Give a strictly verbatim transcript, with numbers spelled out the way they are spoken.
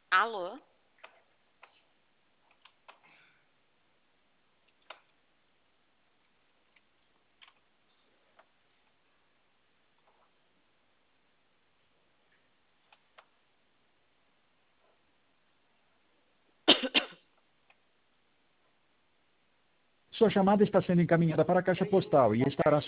Alô? Sua chamada está sendo encaminhada para a caixa postal e estará